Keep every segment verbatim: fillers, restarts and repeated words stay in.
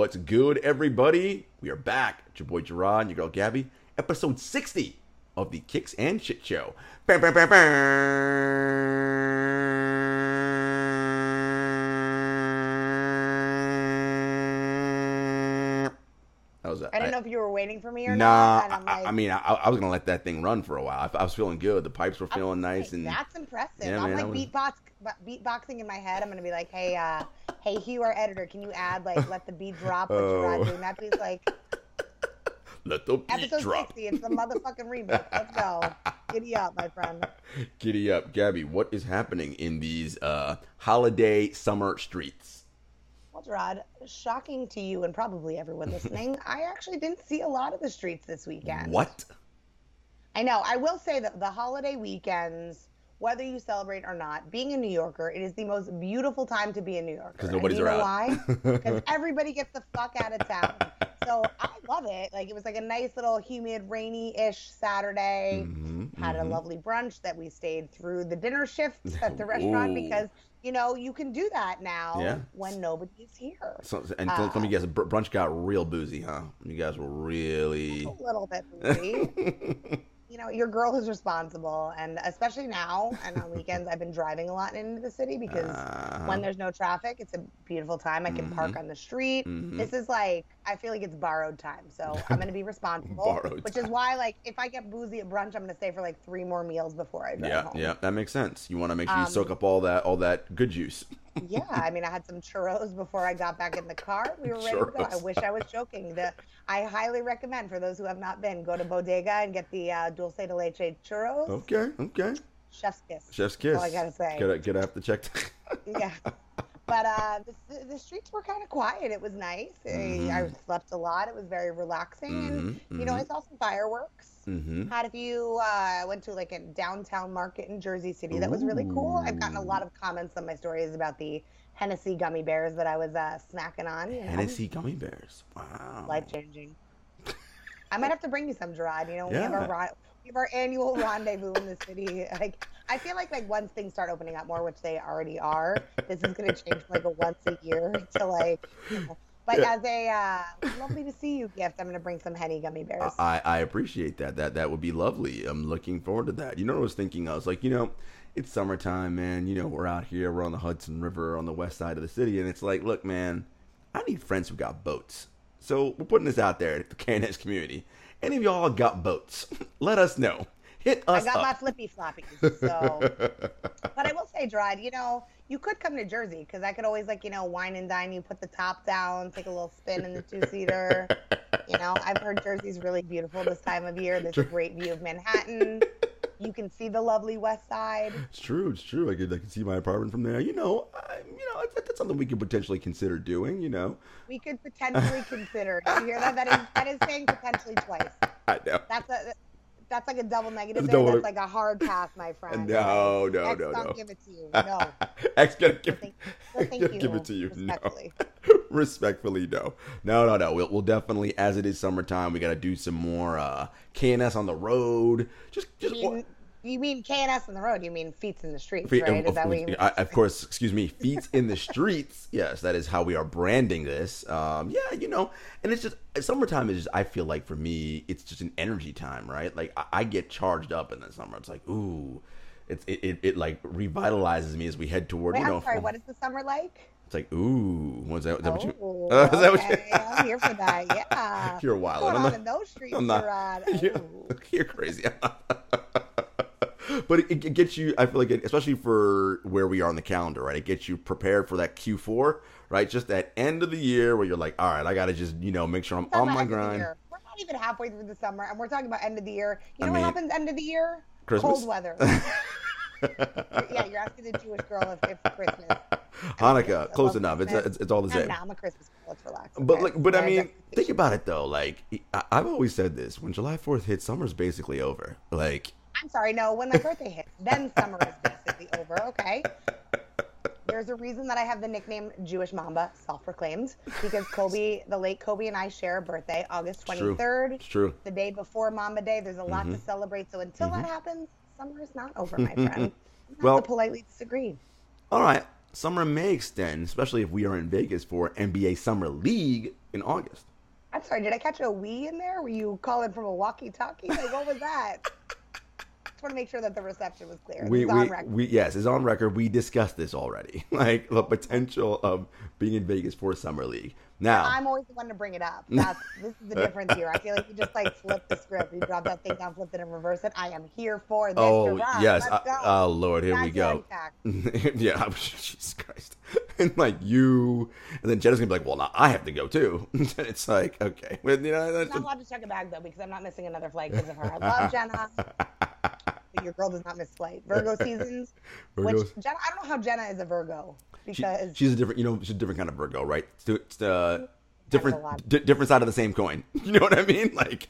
What's good, everybody? We are back. It's your boy Gerard and your girl Gabby. Episode sixty of the Kicks and Shit Show. Bam, bam, bam, bam. That was that. I didn't know if you were waiting for me or nah, not. And I'm I, like, I mean, I, I was going to let that thing run for a while. I, I was feeling good. The pipes were feeling nice. like, and that's impressive. Yeah, I'm man, like was... beatbox, beatboxing in my head. I'm going to be like, hey, uh, hey, Hugh, our editor, can you add, like, let the beat drop? What Oh. Gerard doing that? He's like, let the beat episode drop. sixty, it's the motherfucking remix. Let's go. Giddy up, my friend. Giddy up. Gabby, what is happening in these uh, holiday summer streets? Well, Gerard, shocking to you and probably everyone listening, I actually didn't see a lot of the streets this weekend. What? I know. I will say that the holiday weekends, whether you celebrate or not, being a New Yorker, it is the most beautiful time to be a New Yorker. Because nobody's and you know around. why? Because everybody gets the fuck out of town. So I love it. Like, it was like a nice little humid, rainy-ish Saturday. Mm-hmm, Had mm-hmm. a lovely brunch that we stayed through the dinner shifts at the restaurant Ooh. because, you know, you can do that now Yeah. when nobody's here. So, and Uh, let me guess, br- brunch got real boozy, huh? You guys were really... A little bit boozy. You know, your girl is responsible, and especially now and on weekends, I've been driving a lot into the city because Uh-huh. when there's no traffic, it's a beautiful time. I can Mhm. park on the street. Mhm. This is like, I feel like it's borrowed time, so I'm going to be responsible, Borrowed which time. is why, like, if I get boozy at brunch, I'm going to stay for like three more meals before I drive Yeah, home. yeah, that makes sense. You want to make sure you Um, soak up all that, all that good juice. Yeah, I mean, I had some churros before I got back in the car. We were ready to go. I Churros. wish I was joking. The, I highly recommend, for those who have not been, go to Bodega and get the uh, dulce de leche churros. Okay, okay. Chef's kiss. Chef's kiss. All I gotta say. Get get after check. Yeah. But uh, the, the streets were kind of quiet. It was nice. Mhm. I, I slept a lot. It was very relaxing. And, Mhm, you know, I mhm. saw some fireworks. Mm-hmm. Had a few, uh, I went to like a downtown market in Jersey City. That was really cool. I've gotten a lot of comments on my stories about the Hennessy gummy bears that I was uh, snacking on. You know? Hennessy gummy bears. Wow. Life changing. I might have to bring you some, Gerard. You know, we have Yeah. our ri- we have our annual rendezvous in the city. Like, I feel like like once things start opening up more, which they already are, this is gonna change from like a once a year to like. You know, but Yeah. as a uh, lovely to see you gift, I'm gonna bring some Henny gummy bears. I, I appreciate that. That that would be lovely. I'm looking forward to that. You know what I was thinking? I was like, you know, it's summertime, man. You know, we're out here. We're on the Hudson River on the west side of the city. And it's like, look, man, I need friends who got boats. So we're putting this out there to the K N S community. Any of y'all got boats? Let us know. Hit I us got up. my flippy floppies. So, but I will say, Gerard, you know, you could come to Jersey because I could always like, you know, wine and dine you, put the top down, take a little spin in the two seater. You know, I've heard Jersey's really beautiful this time of year. There's a great view of Manhattan. You can see the lovely West Side. It's true. It's true. I could, I could see my apartment from there. You know, I, you know, that's, that's something we could potentially consider doing. You know, We could potentially consider. Did you hear that? That is that is saying potentially twice. I know. That's a that's like a double negative That's there. double- That's like a hard pass, my friend. No, Like, no, X no, don't no. give it to you. No. X gonna give, So thank, so X thank gonna you. give it to you. No. Respectfully. Respectfully, no. No, no, no. We'll, we'll definitely, as it is summertime, we got to do some more uh, K N S on the road. Just, just. You mean, you mean K and S on the road? You mean feats in the streets, Fe- right? of, Is that what of, you I, of course, excuse me, feet in the streets. Yes, that is how we are branding this. Um, yeah, you know, and it's just summertime is just, I feel like for me, it's just an energy time, right? Like I, I get charged up in the summer. It's like, ooh, it's it, it, it like revitalizes me as we head toward. Wait, you know, I'm sorry. What is the summer like? It's like, ooh, what's that? Is that what you? Oh, Uh, is that what okay. you? I'm here for that. Yeah. You're wild. What's I'm going on not- in those streets, I'm not. Gerard? Yeah, Oh. you're crazy. But it, it gets you, I feel like, it, especially for where we are on the calendar, right? It gets you prepared for that Q four, right? Just that end of the year where you're like, all right, I got to just, you know, make sure I'm We're talking on about my end of the grind. year. We're not even halfway through the summer, and we're talking about end of the year. You I know mean- what happens end of the year? Christmas? Cold weather. Yeah, you're asking the Jewish girl if, if Christmas. Hanukkah, I close love enough. It's, Christmas. it's it's all the No, same. no, I'm a Christmas girl. Let's relax. But okay? like, but I Manage mean, expectations. think about it though. Like, I, I've always said this: when July fourth hits, summer's basically over. Like, I'm sorry, no, when my birthday hits, then summer is basically over, okay? There's a reason that I have the nickname Jewish Mamba, self-proclaimed, because Kobe, the late Kobe and I share a birthday, August It's true. twenty-third. It's true. The day before Mamba Day. There's a lot Mhm. to celebrate. So until Mhm. that happens, summer is not over, my friend. Not Well- to politely disagree. All right, summer may extend, especially if we are in Vegas for N B A Summer League. in August. I'm sorry, did I catch a we in there? Were you calling from a walkie-talkie? Like, what was that? Just want to make sure that the reception was clear. We, It's we, on record. we, yes, it's on record. We discussed this already, like the potential of being in Vegas for Summer League. Now, I'm always the one to bring it up. That's, this is the difference here. I feel like you just like flip the script. You drop that thing down, flip it, and reverse it. I am here for this. oh Hurrah. yes, Let's I, go. oh Lord, here we go. Yeah, Jesus Christ, and like you, and then Jenna's gonna be like, well, now I have to go too. And it's like, okay, well, you know, that's I'm not just... allowed to check a bag though because I'm not missing another flight because of her. I love Jenna. But your girl does not miss flight. Virgo seasons, Virgos. which Jenna, I don't know how Jenna is a Virgo because She, she's a different, you know, she's a different kind of Virgo, right? It's, it's uh, different, a lot. d- different side of the same coin. You know what I mean? Like,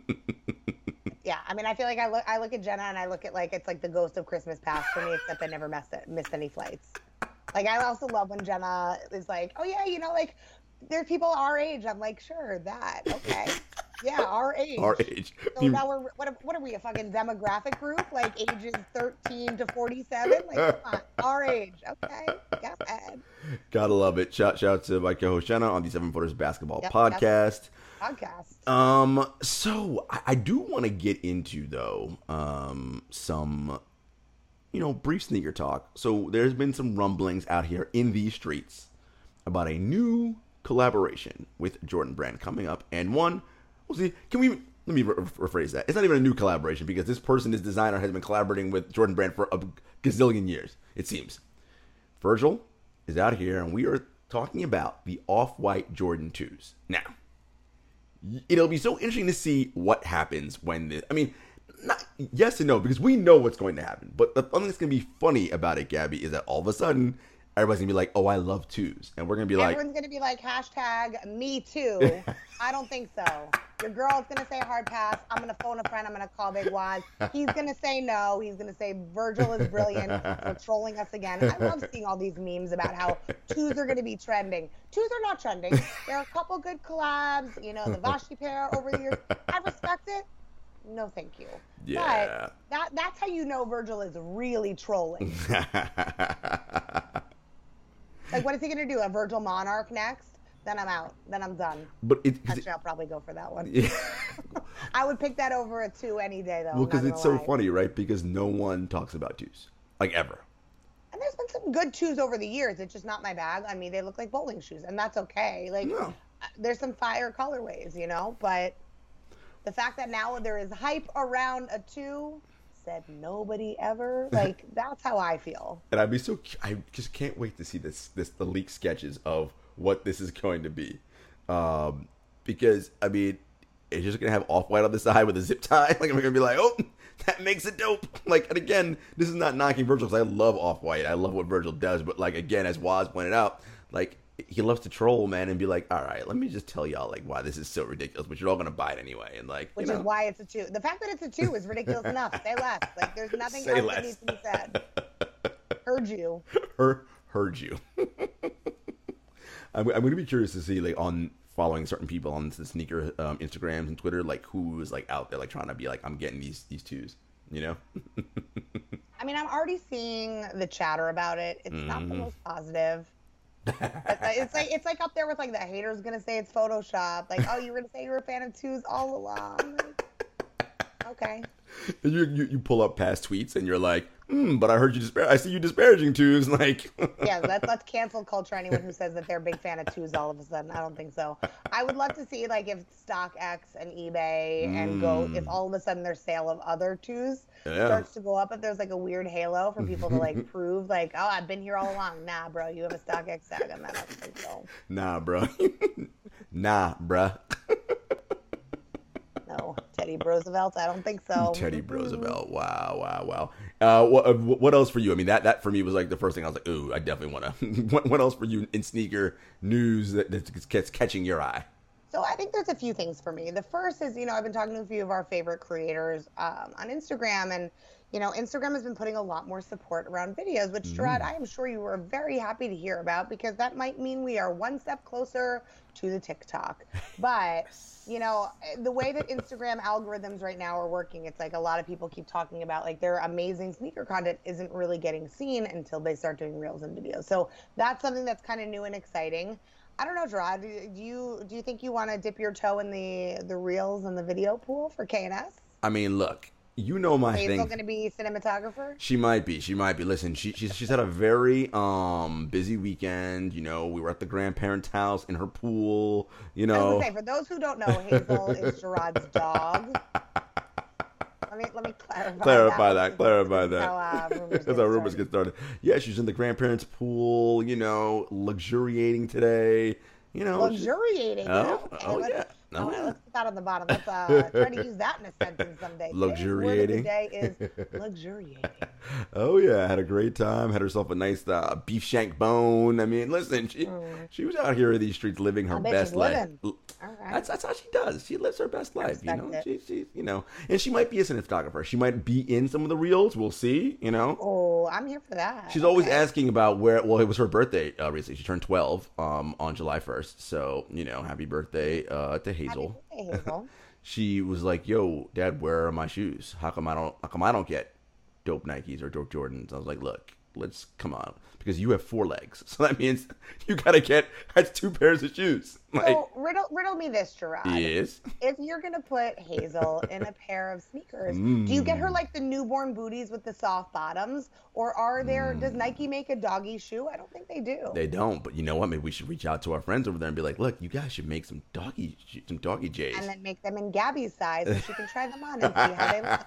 yeah, I mean, I feel like I look, I look at Jenna and I look at like it's like the ghost of Christmas past for me, except I never missed it, missed any flights. Like I also love when Jenna is like, oh yeah, you know, like there's people our age. I'm like, sure, that okay, yeah, our age. our age. So now we're what? Are, what are we? A fucking demographic group, like ages thirteen to forty-seven? Like, come on, our age. Okay, go ahead. Gotta love it. Shout, shout out to my co-host Jenna on the Seven Footers Basketball Yep, Podcast. Podcast. Um, so I, I do want to get into though, um, some, you know, brief sneaker talk. So there's been some rumblings out here in these streets about a new collaboration with Jordan Brand coming up, and one, we'll see. Can we? Let me re- rephrase that. It's not even a new collaboration because this person, this designer, has been collaborating with Jordan Brand for a gazillion years. It seems. Virgil is out here, and we are talking about the Off-White Jordan twos. Now, it'll be so interesting to see what happens when this. I mean, not yes and no, because we know what's going to happen. But the thing that's going to be funny about it, Gabby, is that all of a sudden, everybody's going to be like, oh, I love twos. And we're going to be like. Everyone's going to be like, hashtag me too. I don't think so. Your girl's going to say hard pass. I'm going to phone a friend. I'm going to call Big Waz. He's going to say no. He's going to say Virgil is brilliant. They're trolling us again. I love seeing all these memes about how twos are going to be trending. Twos are not trending. There are a couple good collabs. You know, the Vashi pair over the years. I respect it. No, thank you. Yeah. But that, that's how you know Virgil is really trolling. Like, what is he going to do? A Virgil Monarch next? Then I'm out. Then I'm done. But it, Actually, it, I'll probably go for that one. Yeah. I would pick that over a two any day, though. Well, because it's so lie. funny, right? Because no one talks about twos, like ever. And there's been some good twos over the years. It's just not my bag. I mean, they look like bowling shoes, and that's okay. Like, No. there's some fire colorways, you know? But the fact that now there is hype around a two, said nobody ever, like, that's how I feel. And I'd be so. I just can't wait to see this. This the leaked sketches of what this is going to be, um, because I mean, it's just gonna have Off-White on the side with a zip tie. Like I'm gonna be like, oh, that makes it dope. Like, and again, this is not knocking Virgil because I love Off-White. I love what Virgil does, but like again, as Waz pointed out, like he loves to troll, man, and be like, all right, let me just tell y'all like why this is so ridiculous, but you're all gonna buy it anyway, and like, Which you know. is why it's a two. The fact that it's a two is ridiculous enough. Say less. Like, there's nothing Say else less. that needs to be said. Heard you. Her, heard you. I'm, I'm going to be curious to see, like, on following certain people on the sneaker um, Instagrams and Twitter, like, who is, like, out there, like, trying to be like, I'm getting these these twos, you know? I mean, I'm already seeing the chatter about it. It's not the most positive. It's like it's like up there with, like, the haters going to say it's Photoshop. Like, oh, you were going to say you were a fan of twos all along. Okay. And you, you you pull up past tweets and you're like, hmm, but I heard you dispar- I see you disparaging twos. Like, Yeah, let's let's cancel culture anyone who says that they're a big fan of twos all of a sudden. I don't think so. I would love to see, like, if StockX and eBay and Go, if all of a sudden their sale of other twos Yeah. starts to go up, if there's like a weird halo for people to like prove, like, oh, I've been here all along. Nah, bro, you have a StockX tag on that. I don't think so. nah, bro. nah, bruh. No, Teddy Roosevelt. I don't think so. Teddy Roosevelt. Wow, wow, wow. Uh, what, uh, what else for you? I mean, that, that for me was like the first thing I was like, ooh, I definitely want to. what, what else for you in sneaker news that, that's catching your eye? So I think there's a few things for me. The first is, you know, I've been talking to a few of our favorite creators um, on Instagram, and, you know, Instagram has been putting a lot more support around videos, which, Gerard, I am sure you were very happy to hear about, because that might mean we are one step closer to the TikTok. But, you know, the way that Instagram algorithms right now are working, it's like a lot of people keep talking about, like, their amazing sneaker content isn't really getting seen until they start doing reels and videos. So that's something that's kind of new and exciting. I don't know, Gerard. Do you do you think you want to dip your toe in the the reels and the video pool for K and S? I mean, look, you know my Hazel thing. going to be cinematographer? She might be. She might be. Listen, she, she's she's had a very um busy weekend. You know, we were at the grandparents' house in her pool. You I was know, gonna say, for those who don't know, Hazel is Gerard's dog. Let me let me clarify. clarify that. that. Clarify This is that. How, uh, rumors That's get how rumors started. get started. Yeah, she's in the grandparents' pool. You know, luxuriating today. You know, she- Luxuriating. Oh, Okay, oh let's, yeah. all Oh right, yeah. let's put that on the bottom. Let's uh, try to use that in a sentence someday. Today's word of the Luxuriating. day is luxuriating. Oh yeah, had a great time. Had herself a nice uh, beef shank bone. I mean, listen, she Mm. she was out here in these streets living her I bet best she's life. living. L- All right. That's that's how she does. She lives her best life. You respect know, it. she she you know, and she might be a cinematographer. She might be in some of the reels. We'll see. You know. Oh, I'm here for that. She's always Okay. asking about where. Well, it was her birthday uh, recently. She turned twelve um, on July first. So you know, happy birthday uh, to Happy Hazel. birthday, Hazel. She was like, "Yo, Dad, where are my shoes? How come I don't? How come I don't get dope Nikes or dope Jordans?" I was like, "Look, let's come on, because you have four legs, so that means you gotta get that's two pairs of shoes." Like, So riddle riddle me this, Gerard. yes, If you're gonna put Hazel in a pair of sneakers, Mm. do you get her like the newborn booties with the soft bottoms, or are there? Does Nike make a doggy shoe? I don't think they do. they don't. But you know what? Maybe we should reach out to our friends over there and be like, "Look, you guys should make some doggy, some doggy J's." And then make them in Gabby's size so she can try them on and see how they look.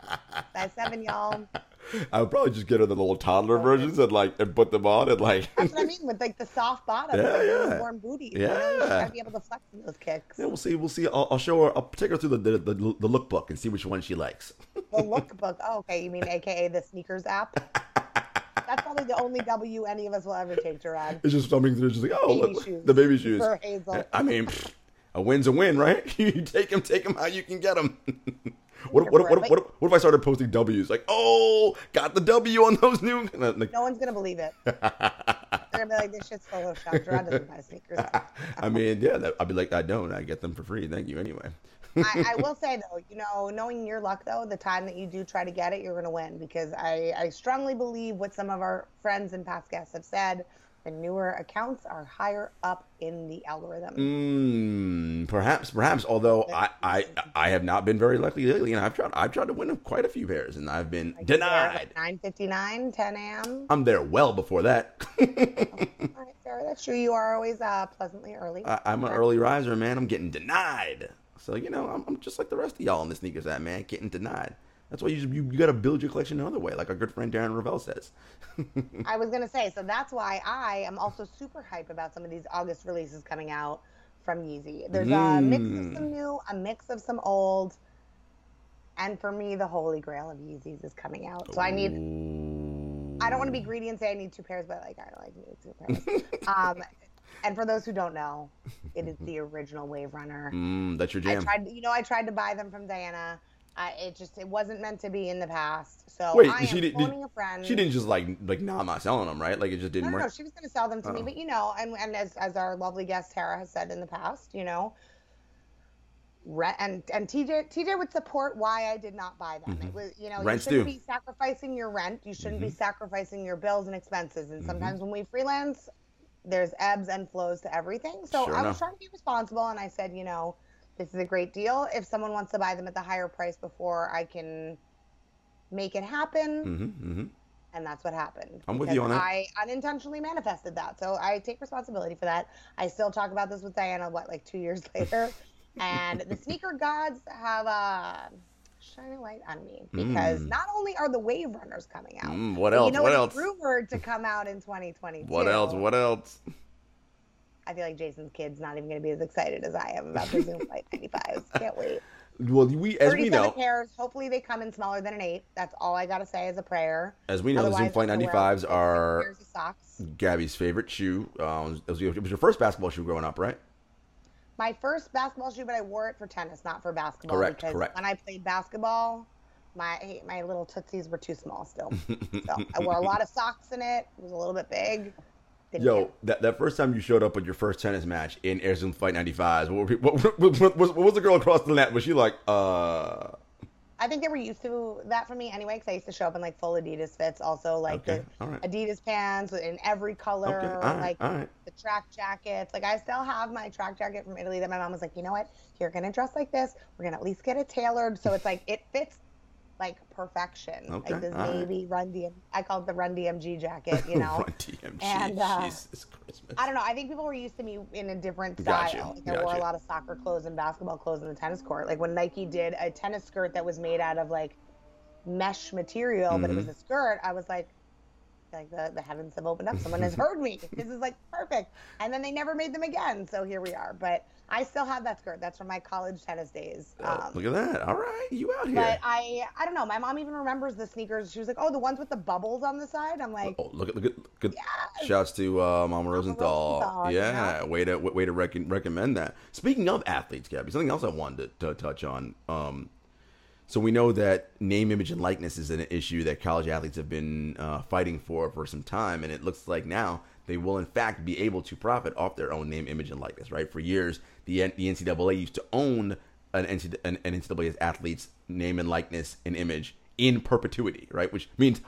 Size seven, y'all. I would probably just get her the little toddler versions and like and put them on and like. That's what I mean with like the soft bottoms, Yeah, like the yeah. newborn booties. You know, you Yeah. gotta be able to flex in those kicks. Yeah, we'll see. We'll see. I'll, I'll show her. I'll take her through the the, the the lookbook and see which one she likes. The lookbook. Oh, okay. You mean A K A the sneakers app? That's probably the only W any of us will ever take, Gerard. It's just something that's just like, oh, Baby look, shoes the baby shoes. for Hazel. I mean, pfft, a win's a win, right? You take them, take them how you can get them. What, what, what, what, what if I started posting W's? Like, oh, got the W on those new. Like, No one's gonna believe it. They're gonna be like, "This shit's Photoshop." Gerard doesn't buy sneakers. I mean, yeah, that, I'd be like, I don't. I get them for free. Thank you anyway. I, I will say though, you know, knowing your luck though, the time that you do try to get it, you're gonna win because I, I strongly believe what some of our friends and past guests have said. The newer accounts are higher up in the algorithm. Mm, perhaps, perhaps. Although I, I, I have not been very lucky lately, and I've tried, I've tried to win quite a few pairs, and I've been denied. nine fifty-nine, ten a.m. I'm there well before that. All right, fair. That's true. You are always uh, pleasantly early. I, I'm an early riser, man. I'm getting denied. So you know, I'm, I'm just like the rest of y'all in the sneakers app, man, getting denied. That's why you you, you got to build your collection another way, like our good friend Darren Ravel says. I was gonna say, so that's why I am also super hype about some of these August releases coming out from Yeezy. There's a mix of Mm. some new, a mix of some old, and for me, the holy grail of Yeezys is coming out. So I need. I don't want to be greedy and say I need two pairs, but like I like need two pairs. um, and for those who don't know, it is the original Wave Runner. Mm, that's your I jam. tried, you know, I tried to buy them from Diana. I, it just it wasn't meant to be in the past. So Wait, I am she did- phoning a friend. She didn't just like like nah, I'm not selling them, right? Like it just No, didn't no, work. no, she was going to sell them to me, Oh. but you know, and and as as our lovely guest Tara has said in the past, you know, re- and and T J T J would support why I did not buy them. It was, you know, Rents you shouldn't due. be sacrificing your rent. You shouldn't be Mhm. sacrificing your bills and expenses. Mm-hmm. And sometimes when we freelance, there's ebbs and flows to everything. So Sure I was enough. trying to be responsible, and I said, you know, this is a great deal. If someone wants to buy them at the higher price before I can make it happen, Mm-hmm, mm-hmm. and that's what happened. I'm with because you on that. I unintentionally manifested that, so I take responsibility for that. I still talk about this with Diana, what, like two years later, and the sneaker gods have uh, shine a light on me because Mm. not only are the Wave Runners coming out, Mm, what but else? you know What it's else? rumored to come out in twenty twenty-two. What else? What else? I feel like Jason's kid's not even going to be as excited as I am about the Zoom Flight ninety-fives. Can't wait. Well, we as we thirty-seven know, pairs. Hopefully they come in smaller than an eight. That's all I got to say as a prayer. as we know, the Zoom Otherwise, Flight I'm gonna wear ninety-fives six are pairs of socks. Gabby's favorite shoe. Um, it was, it was your first basketball shoe growing up, right? My first basketball shoe, but I wore it for tennis, not for basketball. Correct, because correct. when I played basketball, my my little tootsies were too small still. So I wore a lot of socks in it. It was a little bit big. Didn't Yo, get- that, that first time you showed up at your first tennis match in Air Zoom Flight ninety-fives, what, were pe- what, what, what, what, was- what was the girl across the net? Was she like, uh... I think they were used to that for me anyway, because I used to show up in like full Adidas fits, also like Okay, the all right. Adidas pants in every color, Okay, all right, like all right. the track jackets. Like I still have my track jacket from Italy that my mom was like, you know what? You're gonna dress like this. We're gonna at least get it tailored so it's like it fits like perfection. Okay, Like this all navy right. Run D M. I call it the Run D M G jacket. You know. Run D M G. And uh, Jesus Christmas. I don't know. I think people were used to me in a different Gotcha. style. Like I wore Gotcha. a lot of soccer clothes and basketball clothes in the tennis court. Like when Nike did a tennis skirt that was made out of like mesh material, mm-hmm. but it was a skirt, I was like, like the, the heavens have opened up. Someone has heard me. This is like perfect. And then they never made them again. So here we are. But I still have that skirt. That's from my college tennis days. Oh, um, look at that. All right. You out here. But I I don't know. My mom even remembers the sneakers. She was like, oh, the ones with the bubbles on the side. I'm like, oh, look at, look at, look at yes. Shouts to uh, Mama Rosenthal. Rosenthal, yeah. You know? Way to, way to rec- recommend that. Speaking of athletes, Gabby, something else I wanted to, to touch on. Um, So we know that name, image, and likeness is an issue that college athletes have been uh, fighting for for some time, and it looks like now they will in fact be able to profit off their own name, image, and likeness. Right? For years, the the N C double A used to own an N C double A's athletes' name and likeness and image in perpetuity, right? Which means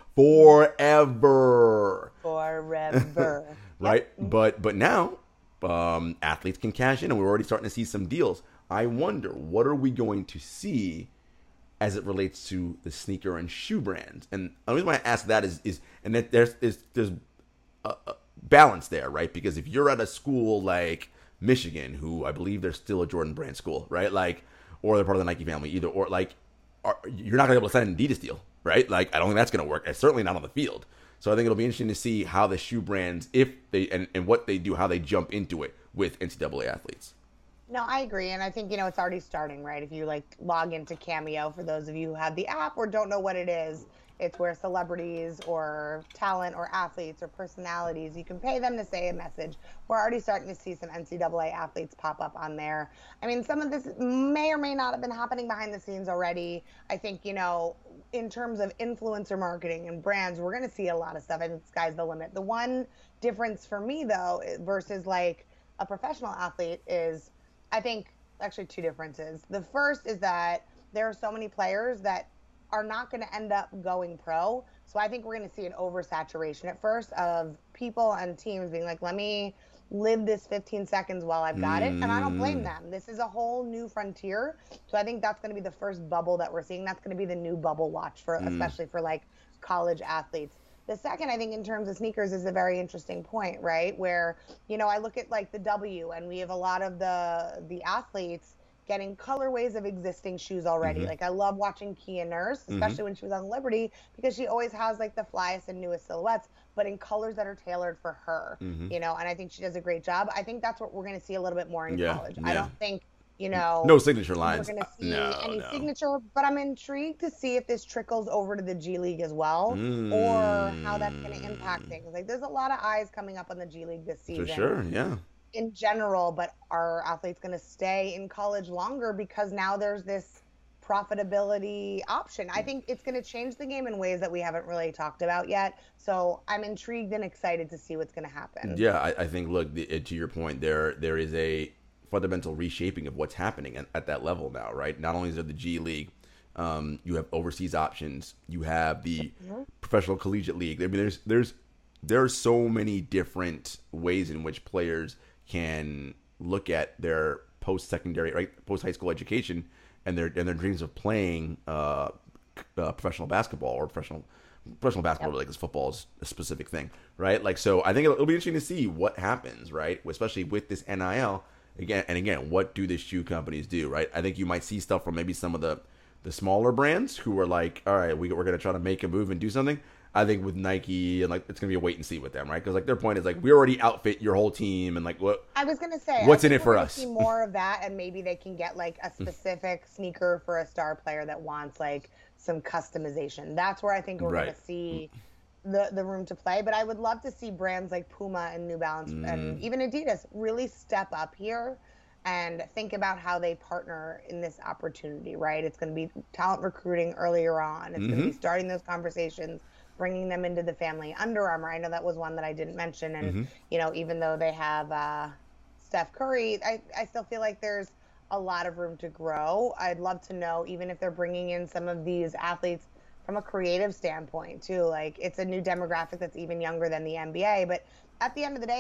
forever. Forever. Right? Yep. But but now um, athletes can cash in, and we're already starting to see some deals. I wonder, what are we going to see as it relates to the sneaker and shoe brands? And the reason why I ask that is, is and that there's is there's a, a balance there, right? Because if you're at a school like Michigan, who I believe they're still a Jordan brand school, right? Like, or they're part of the Nike family, either or, like, are, you're not gonna be able to sign an Adidas deal, right? Like, I don't think that's gonna work. It's certainly not on the field. So I think it'll be interesting to see how the shoe brands, if they and, and what they do, how they jump into it with N C double A athletes. No, I agree. And I think, you know, it's already starting, right? If you like log into Cameo, for those of you who have the app or don't know what it is, it's where celebrities or talent or athletes or personalities, you can pay them to say a message. We're already starting to see some N C double A athletes pop up on there. I mean, some of this may or may not have been happening behind the scenes already. I think, you know, in terms of influencer marketing and brands, we're going to see a lot of stuff. I think the sky's the limit. The one difference for me, though, versus like a professional athlete is, I think actually two differences. The first is that there are so many players that are not going to end up going pro. So I think we're going to see an oversaturation at first of people and teams being like, let me live this fifteen seconds while I've got it. And I don't blame them. This is a whole new frontier. So I think that's going to be the first bubble that we're seeing. That's going to be the new bubble watch for, mm. especially for like college athletes. The second, I think, in terms of sneakers is a very interesting point, right? Where, you know, I look at like the W, and we have a lot of the the athletes getting colorways of existing shoes already. Mm-hmm. Like I love watching Kia Nurse, especially mm-hmm. when she was on Liberty, because she always has like the flyest and newest silhouettes, but in colors that are tailored for her, mm-hmm. you know, and I think she does a great job. I think that's what we're going to see a little bit more in yeah, college. Yeah. I don't think, you know, no signature lines. We're going to see no, any no. signature, but I'm intrigued to see if this trickles over to the G League as well, mm. or how that's going to impact things. Like there's a lot of eyes coming up on the G League this season. For sure, yeah. In general, but are athletes going to stay in college longer because now there's this profitability option? I think it's going to change the game in ways that we haven't really talked about yet. So I'm intrigued and excited to see what's going to happen. Yeah, I, I think, look, the, to your point, there there is a fundamental reshaping of what's happening at, at that level now, right? Not only is there the G League, um, you have overseas options, you have the mm-hmm. professional collegiate league. I mean, there's there's there are so many different ways in which players can look at their post-secondary, right, post-high school education and their and their dreams of playing uh, uh, professional basketball or professional professional basketball, yep. Like, because football is a specific thing, right? Like, so I think it'll, it'll be interesting to see what happens, right, especially with this N I L. Again and again, what do the shoe companies do, right? I think you might see stuff from maybe some of the, the smaller brands who are like, all right, we, we're going to try to make a move and do something. I think with Nike, and like it's going to be a wait and see with them, right? Because like their point is like, we already outfit your whole team, and like what I was going to say, what's in it for us? See more of that, and maybe they can get like a specific sneaker for a star player that wants like some customization. That's where I think we're right. going to see the the room to play. But I would love to see brands like Puma and New Balance mm. and even Adidas really step up here and think about how they partner in this opportunity, right? It's going to be talent recruiting earlier on. It's mm-hmm. going to be starting those conversations, bringing them into the family. Under Armour, I know that was one that I didn't mention. And, mm-hmm. you know, even though they have uh, Steph Curry, I, I still feel like there's a lot of room to grow. I'd love to know, even if they're bringing in some of these athletes from a creative standpoint too, like it's a new demographic that's even younger than the N B A. But at the end of the day, like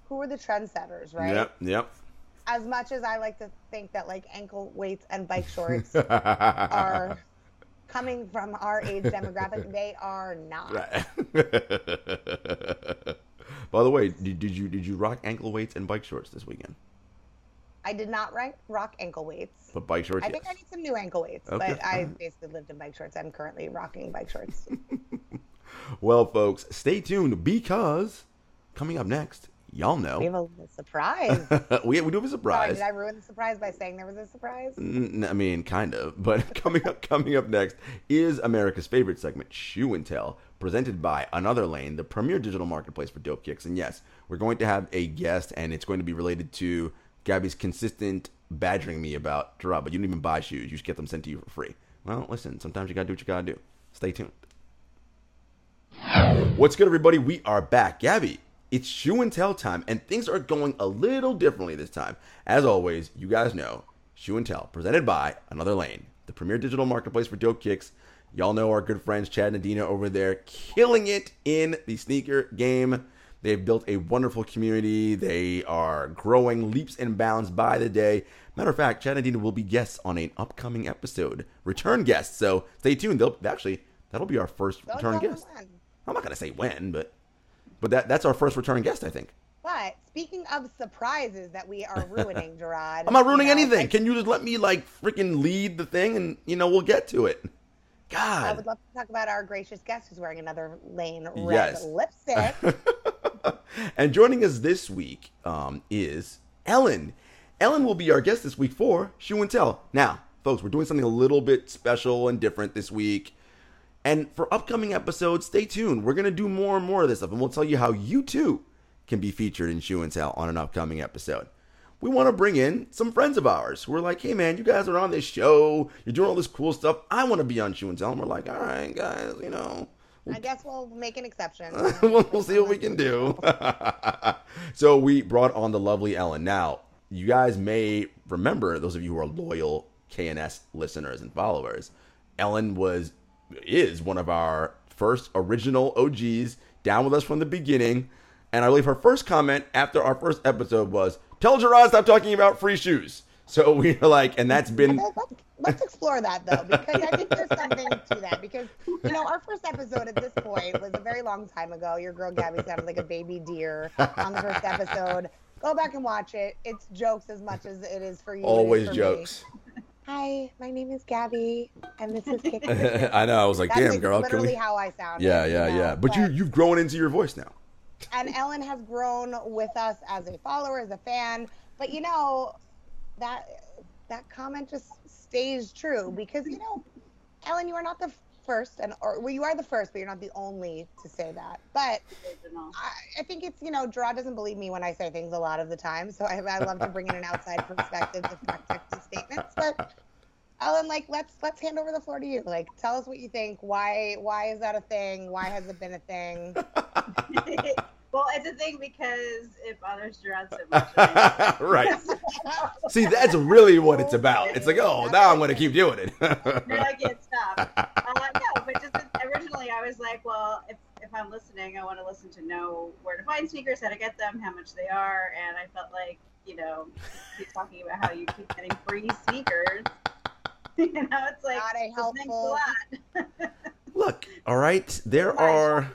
who were the trendsetters, right? Yep, yep. As much as I like to think that like ankle weights and bike shorts are coming from our age demographic, they are not. Right. By the way, did, did you did you rock ankle weights and bike shorts this weekend? I did not rock, rock ankle weights. But bike shorts, I think yes. I need some new ankle weights, Okay. but I basically lived in bike shorts. I'm currently rocking bike shorts. Well, folks, stay tuned because coming up next, y'all know. We have a surprise. we, we do have a Sorry, surprise. did I ruin the surprise by saying there was a surprise? N- I mean, kind of. But coming up, coming up next is America's favorite segment, Shoe and Tell, presented by Another Lane, the premier digital marketplace for dope kicks. And yes, we're going to have a guest, and it's going to be related to Gabby's consistent badgering me about, Gerard, but you don't even buy shoes. You just get them sent to you for free. Well, listen, sometimes you got to do what you got to do. Stay tuned. What's good, everybody? We are back. Gabby, it's Shoe and Tell time, and things are going a little differently this time. As always, you guys know, Shoe and Tell, presented by Another Lane, the premier digital marketplace for dope kicks. Y'all know our good friends Chad and Adina over there, killing it in the sneaker game. They've built a wonderful community. They are growing leaps and bounds by the day. Matter of fact, Chad and Adina will be guests on an upcoming episode, return guests. So stay tuned. They'll actually that'll be our first Don't return tell guest. them when. I'm not gonna say when, but but that that's our first return guest, I think. But speaking of surprises that we are ruining, Gerard. I'm not ruining you know, anything. I, Can you just let me like freaking lead the thing, and you know we'll get to it. God. I would love to talk about our gracious guest who's wearing Another Lane red Yes. lipstick. And joining us this week um, is Ellen. Ellen will be our guest this week for Shoe and Tell. Now, folks, we're doing something a little bit special and different this week. And for upcoming episodes, stay tuned. We're going to do more and more of this stuff, and we'll tell you how you too can be featured in Shoe and Tell on an upcoming episode. We want to bring in some friends of ours who are like, hey man, you guys are on this show. You're doing all this cool stuff. I want to be on Shoe and Tell. And we're like, all right, guys, you know. I guess we'll make an exception. we'll, we'll see what we can do. So we brought on the lovely Ellen. Now, you guys may remember, those of you who are loyal K N S listeners and followers, Ellen was is one of our first original O Gs, down with us from the beginning. And I believe her first comment after our first episode was, tell Gerard stop talking about free shoes. So we were like, and that's been... Let's, let's explore that, though, because I think there's something to that. Because, you know, our first episode at this point was a very long time ago. Your girl Gabby sounded like a baby deer on the first episode. Go back and watch it. It's jokes as much as it is for you. Always for jokes. Me. Hi, my name is Gabby, and this is Kick. I know. I was like, That's damn, like girl. literally Can we... how I sound. Yeah, yeah, you know? yeah. But, but you, you've grown into your voice now. And Ellen has grown with us as a follower, as a fan. But, you know, that that comment just stays true because, you know, Ellen, you are not the first, and or well, you are the first, but you're not the only to say that. But I, I think it's, you know, Gerard doesn't believe me when I say things a lot of the time, so I, I love to bring in an outside perspective to fact check these statements. But Ellen, like, let's let's hand over the floor to you. Like, tell us what you think. Why why is that a thing? Why has it been a thing? Well, it's a thing because it bothers Gerard so much. Right. See, that's really what it's about. It's like, oh, now I'm going to keep doing it. No, I can't stop. Uh, no, but just originally I was like, well, if, if I'm listening, I want to listen to know where to find sneakers, how to get them, how much they are. And I felt like, you know, keep talking about how you keep getting free sneakers. You know, it's like, Not a well, thanks helpful. a lot. Look, all right, there are...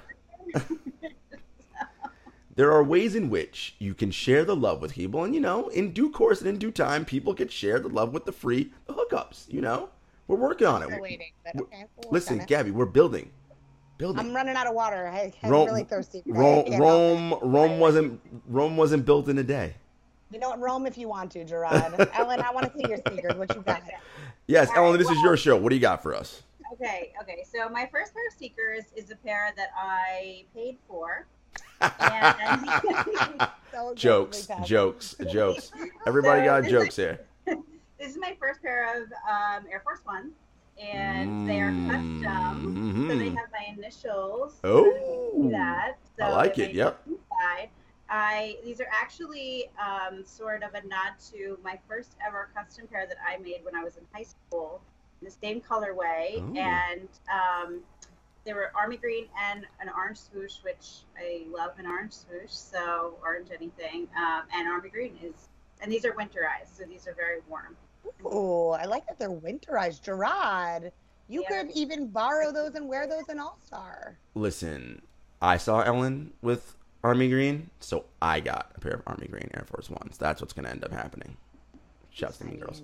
There are ways in which you can share the love with people, and you know, in due course and in due time, people can share the love with the free the hookups. You know, we're working on it. Still waiting, but okay, we'll work Listen, on it. Gabby, we're building, building. I'm running out of water. I, I'm Rome, really thirsty. Rome, I can't help Rome, it. Rome wasn't Rome wasn't built in a day. You know what? Rome if you want to, Gerard. Ellen, I want to see your sneakers. What you got? Yes, All Ellen, right, this is well- your show. What do you got for us? Okay, okay. So my first pair of sneakers is a pair that I paid for. And So Jokes, aggressively jokes, jokes. Everybody So got this jokes is- here. This is my first pair of um, Air Force Ones, and they are custom. So they Mhm. have my initials. Oh, So you can see that. So I like they it, make yep. Inside. I these are actually um, sort of a nod to my first ever custom pair that I made when I was in high school, in the same colorway, Oh. and um, they were army green and an orange swoosh, which I love an orange swoosh, so orange anything. Um, and army green is, and these are winterized, so these are very warm. Oh, I like that they're winterized. Gerard, you Yeah. could even borrow those and wear those in All Star. Listen, I saw Ellen with Army Green, so I got a pair of Army Green Air Force Ones. That's what's going to end up happening. Shouts to me, girls.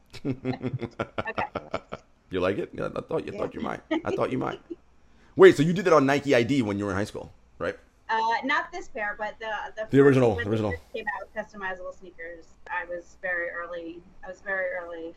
Okay. You like it? Yeah, I thought you Yeah. thought you might. I thought you might. Wait, so you did that on Nike I D when you were in high school, right? Uh, not this pair, but the the, The original, when original. they first came out customizable sneakers. I was very early. I was very early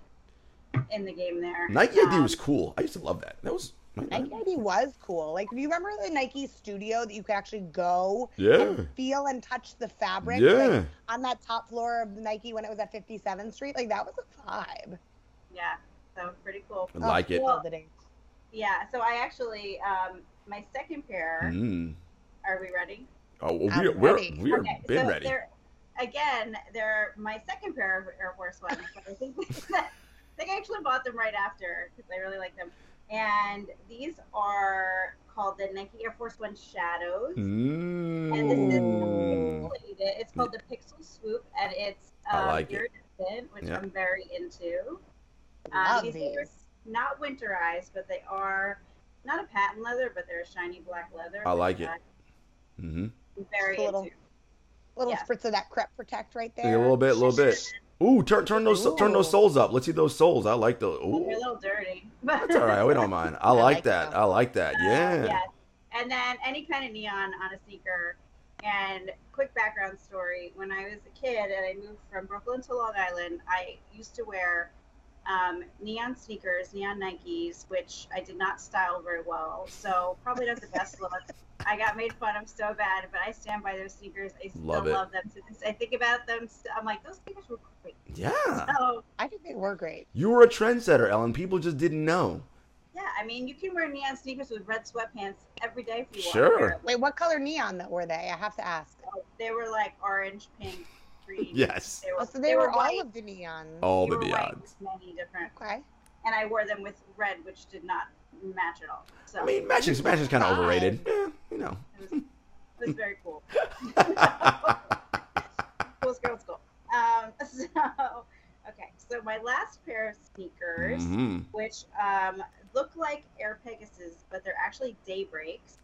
in the game there. Nike I D Um, was cool. I used to love that. That was Nike I D was cool. Like, do you remember the Nike Studio that you could actually go Yeah. and feel and touch the fabric? Yeah. Like, on that top floor of Nike when it was at fifty-seventh Street? Like, that was a vibe. Yeah, so pretty cool. I like it. Oh, the days. Yeah, so I actually um my second pair. Mm. Are we ready? Oh, well, I'm we're we're ready. we're Okay, been so ready. they're again they're my second pair of Air Force Ones, but I think I think I actually bought them right after because I really like them. And these are called the Nike Air Force One Shadows. And this is Mm. pixelated. It's called the Pixel Swoop, and it's I um, like it. iridescent, which Yeah. I'm very into. Love Um, these are these. not winterized, but they are not a patent leather, but they're a shiny black leather. I like which it. Mm-hmm. I'm very Just a little- into. Little Yeah. spritz of that Crep Protect right A there. little bit, a little bit. Ooh, turn turn those turn those Ooh. soles up. Let's see those soles. I like those. They're a Ooh, little dirty. But that's all right. We don't mind. I I like like that. them. I like that. Yeah. yeah. And then any kind of neon on a sneaker. And quick background story: when I was a kid and I moved from Brooklyn to Long Island, I used to wear um, neon sneakers, neon Nikes, which I did not style very well. So probably not the best look. I got made fun of so bad, but I stand by those sneakers. I still Love it. love them. To this, I think about them. St- I'm like, those sneakers were great. Yeah. So I think they were great. You were a trendsetter, Ellen. People just didn't know. yeah, I mean, you can wear neon sneakers with red sweatpants every day if you want. Sure. to wear them. Wait, what color neon that were they? I have to ask. They were like orange, pink, green. Yes. They were, Oh, so they, were, white. all of the neons. All They the were white neons. with many different, Okay. and I wore them with red, which did not match at all. So I mean, matching's matching's kind of Fine. overrated. Yeah, you know. it was, it was very cool. Coolest girl at school. Um, so okay, so my last pair of sneakers, hmm which um look like Air Pegasus, but they're actually Daybreaks.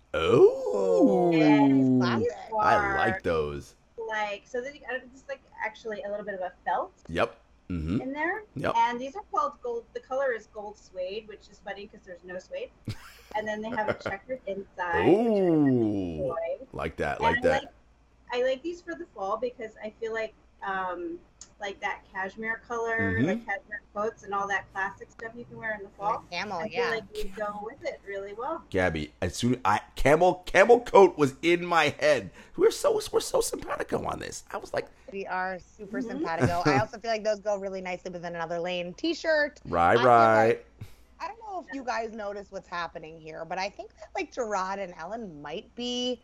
Oh, And classic. these I are like those. like so. They, uh, it's like actually a little bit of a felt Yep. hmm in there. Yep. And these are called gold. The color is gold suede, which is funny because there's no suede. And then they have a checkered inside. which I Ooh, enjoy. like that, And like I that. like I like these for the fall because I feel like um like that cashmere color, Mhm. like cashmere coats and all that classic stuff you can wear in the fall. Camel, I feel yeah. like you go with it really well. Gabby, as soon I camel camel coat was in my head. We're so we're so simpatico on this. I was like, We are super Mhm. simpatico. I also feel like those go really nicely within another lane t-shirt. right, I feel right. like- I don't know if you guys notice what's happening here, but I think that like Gerard and Ellen might be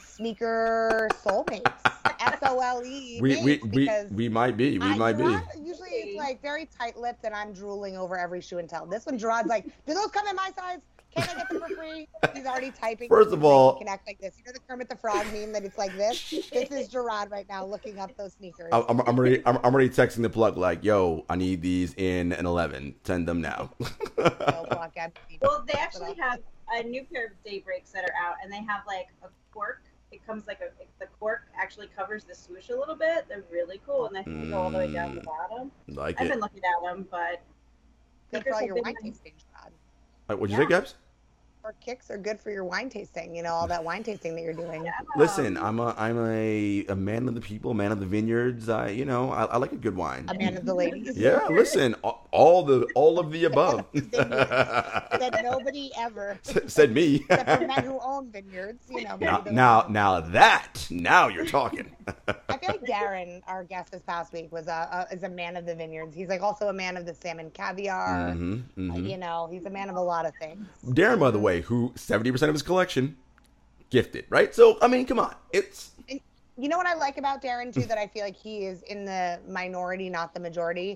sneaker soulmates. S O L E. we we mates, we because we might be. We I- might be. Gerard, usually it's like very tight-lipped and I'm drooling over every shoe and tell. This one, Gerard's like, do those come in my size? Can I get them for free? He's already typing. First of all- you can act like this. You know the Kermit the Frog meme that it's like this? This is Gerard right now looking up those sneakers. I'm, I'm, I'm already I'm, I'm already texting the plug like, yo, I need these in an eleven. Send them now. So, block ad- Well, they actually have a new pair of Daybreaks that are out, and they have like a cork. It comes like a the cork actually covers the swoosh a little bit. They're really cool, and they go all the way down the Mm. bottom. like I've it. been looking at them, but Good sneakers for all have your been wine my- tasting, Gerard. Wait, what'd you Yeah. say, Gabs? Or kicks are good for your wine tasting. You know all that wine tasting that you're doing. Yeah. Listen, I'm a I'm a, a man of the people, man of the vineyards. I you know I, I like a good wine. A man of the ladies. Yeah, listen, all, all the all of the above. That nobody ever, Said me. except for men who own vineyards. You know. maybe now, those- now, now that now you're talking. I feel like Darren, our guest this past week, was a, a is a man of the vineyards. He's like also a man of the salmon caviar. Mhm, Uh, mhm. you know, he's a man of a lot of things. Darren, by the way, who seventy percent of his collection gifted, right? So I mean, come on, it's You know what I like about Darren too? That I feel like he is in the minority, not the majority.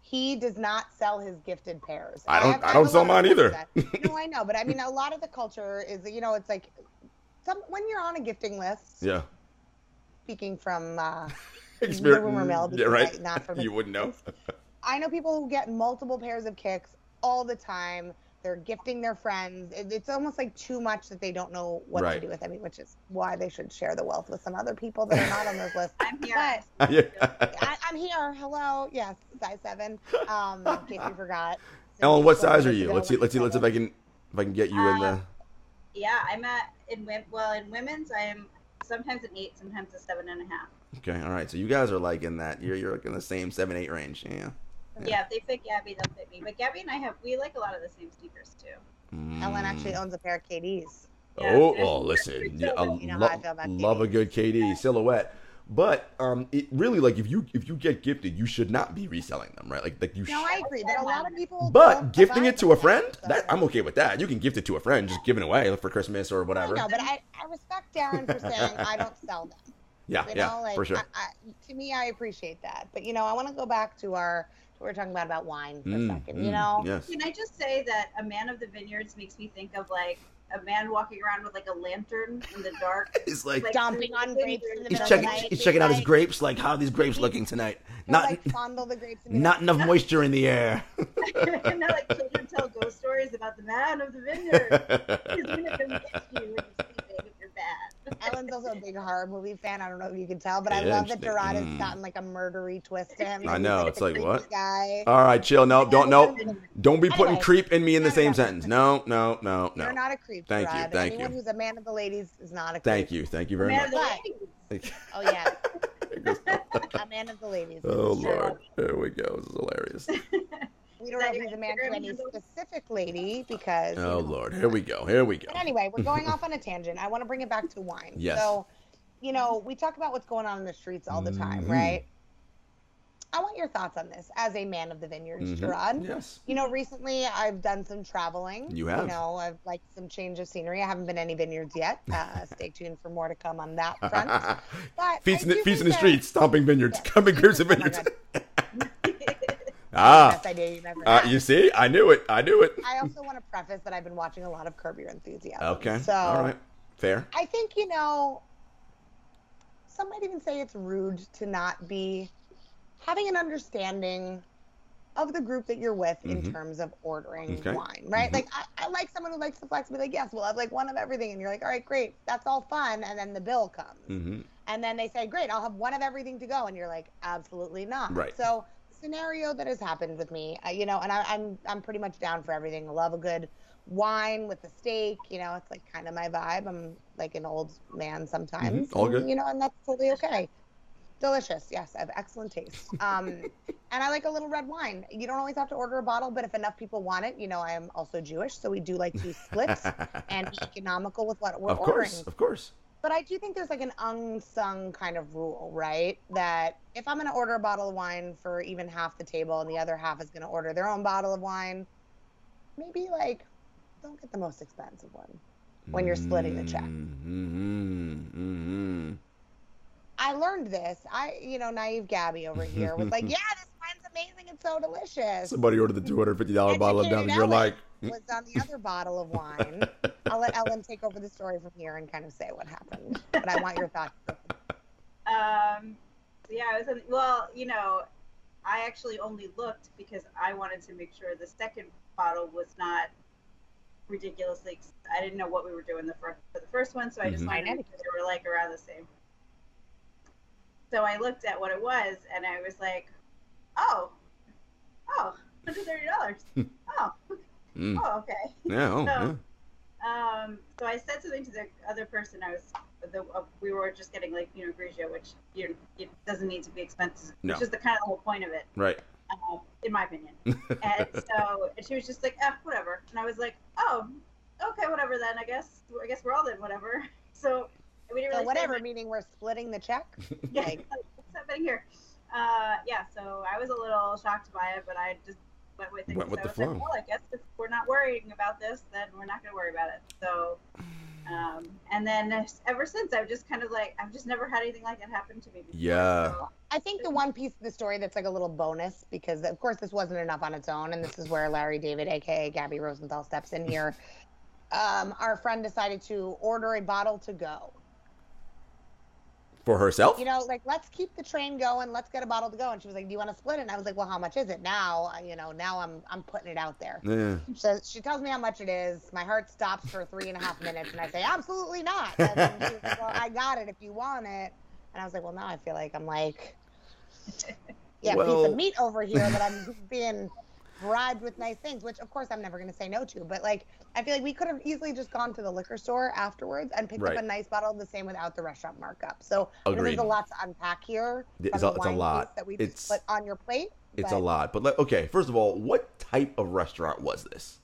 he does not sell his gifted pairs. I And don't- have- I have don't a sell lot of mine either. friends that- no, I know, but I mean, a lot of the culture is, you know, it's like some when you're on a gifting list. Yeah. Speaking from uh, Experience- the rumor mill, yeah, because right. I- not from You wouldn't know. I know people who get multiple pairs of kicks all the time. They're gifting their friends. It, it's almost like too much that they don't know what Right. to do with. I mean, which is why they should share the wealth with some other people that are not on those lists. I'm here. But Yeah. I, I'm here. Hello. Yes, size seven. Um, in case you forgot. Ellen, what size are Minutes you? ago, Let's see. Let's see. Let's see if I can if I can get you in the. Yeah, I'm at in wom- well in women's I am sometimes an eight, sometimes a seven and a half. Okay. All right. So you guys are like in that. You're you're like in the same seven eight range. Yeah. Yeah, if they fit Gabby, they'll fit me. But Gabby and I have we like a lot of the same sneakers too. Ellen Mm. actually owns a pair of K Ds. Yeah, Oh, there's- oh, listen. Yeah, I You know lo- how I feel about love a K Ds. good K D silhouette. But um, it really like if you if you get gifted, you should not be reselling them, right? Like like you. No, sh- I agree, but a lot of people. But don't gifting abide it to by a friend, so- that I'm okay with that. You can gift it to a friend, just give it away for Christmas or I whatever. know, but I, I respect Darren for saying I don't sell them. Yeah, You yeah, know, like for sure. I, I, to me, I appreciate that. But you know, I want to go back to our what we were talking about about wine for Mm, a second. mm, You know, yes. Can I just say that a man of the vineyards makes me think of like a man walking around with like a lantern in the dark. It's like, Like, stomping on grapes in the he's middle of checking the night. he's checking out his like, grapes. Like, how are these grapes looking tonight? he'll, Not like fondle the grapes. And be not like, enough moisture in the air. and now like children tell ghost stories about the man of the vineyard. He's gonna come get you when you're sleeping if you're bad. Ellen's also a big horror movie fan. I don't know if you can tell, but I Yeah, love that interesting. Dorad has Mm. gotten like a murdery twist to him. I He's, know, a it's like, creepy what? Guy. All right, chill. No, don't no, don't be putting Anyway. creep and me in the No, no, same no. sentence. No, no, no, You're no. not a creep. Thank you, Dorad. thank Anyone you. who's a man of the ladies is not a creep. Thank you, thank you very Man of much. the ladies. Oh yeah, a man of the ladies. Oh Sure. Lord, there we go. This is hilarious. We don't Is know that if your he's a man to Instagram any handle? specific lady because. you Oh know. Lord, here we go. Here we go. But anyway, we're going off on a tangent. I want to bring it back to wine. Yes. So, you know, we talk about what's going on in the streets all the time, Mhm. right? I want your thoughts on this as a man of the vineyards, Mhm. Gerard. Yes. You know, recently I've done some traveling. You have. You know, I've liked some change of scenery. I haven't been any vineyards yet. Uh, stay tuned for more to come on that front. But Feast in I the do feast in the think streets, stomping vineyards, Yes. coming grapes and Oh my vineyards. that- ah, best idea you've ever uh, had. you see, I knew it. I knew it. I also want to preface that I've been watching a lot of Curb Your Enthusiasm. Okay. So All right. Fair. I think, you know, some might even say it's rude to not be having an understanding of the group that you're with in Mhm. terms of ordering Okay. wine, right? Mhm. Like, I, I like someone who likes to flex, be like, yes, we'll have like one of everything. And you're like, all right, great. That's all fun. And then the bill comes. Mm-hmm. And then they say, great, I'll have one of everything to go. And you're like, absolutely not. Right. So, scenario that has happened with me, uh, you know, and I, I'm I'm pretty much down for everything. I love a good wine with a steak. You know, it's like kind of my vibe. I'm like an old man sometimes. Mhm. All and, good. You know, and that's totally okay. Delicious. Yes, I have excellent taste. Um, and I like a little red wine. You don't always have to order a bottle, but if enough people want it, you know, I am also Jewish, so we do like to split and be economical with what we're Of ordering. course, of course. But I do think there's like an unsung kind of rule, right? That if I'm going to order a bottle of wine for even half the table and the other half is going to order their own bottle of wine, maybe like don't get the most expensive one when you're splitting the check. Mm-hmm. Mm-hmm. I learned this. I, you know, naive Gabby over here was like, yeah, this wine's amazing. It's so delicious. Somebody ordered the two hundred fifty dollar bottle of Educated Down, and you're Ellen like, was on the other bottle of wine. I'll let Ellen take over the story from here and kind of say what happened. But I want your thoughts. Um, so yeah, I was in, well, you know, I actually only looked because I wanted to make sure the second bottle was not ridiculously. ex- I didn't know what we were doing the first for the first one, so I just Mhm. wanted to make sure they were like around the same. So I looked at what it was, and I was like, oh, oh, one hundred thirty dollars. oh, mm. oh, okay. Yeah, oh, yeah. So, um, so I said something to the other person. I was, the, uh, we were just getting like you know Grigio, which you know, it doesn't need to be expensive, No. which is the kind of the whole point of it, Right. uh, in my opinion. And so, and she was just like, eh, whatever. And I was like, oh, okay, whatever then. I guess, I guess we're all in whatever. So we didn't So really whatever, say much. meaning we're splitting the check. Yeah, Like, what's happening here? Uh, yeah. So I was a little shocked by it, but I just went with it. Went with so the I was flow. like, well, I guess if we're not worrying about this, then we're not going to worry about it. So Um, and then ever since, I've just kind of like, I've just never had anything like that happen to me before. Yeah. So, I think the one piece of the story that's like a little bonus, because of course this wasn't enough on its own, and this is where Larry David, aka Gabby Rosenthal, steps in here. Um, our friend decided to order a bottle to go. For herself? You know, like, let's keep the train going. Let's get a bottle to go. And she was like, do you want to split it? And I was like, well, how much is it? Now, you know, now I'm I'm putting it out there. Yeah. So she tells me how much it is. My heart stops for three and a half minutes. And I say, absolutely not. And then she was like, well, I got it if you want it. And I was like, well, now I feel like I'm like, yeah, Well- piece of meat over here that I'm being bribed with nice things, which of course I'm never going to say no to. But like, I feel like we could have easily just gone to the liquor store afterwards and picked Right. up a nice bottle of the same without the restaurant markup. So I know Agreed. there's a lot to unpack here. It's from a- the it's a wine lot. piece that we It's- just put on your plate. It's but a lot. But like, okay, first of all, what type of restaurant was this?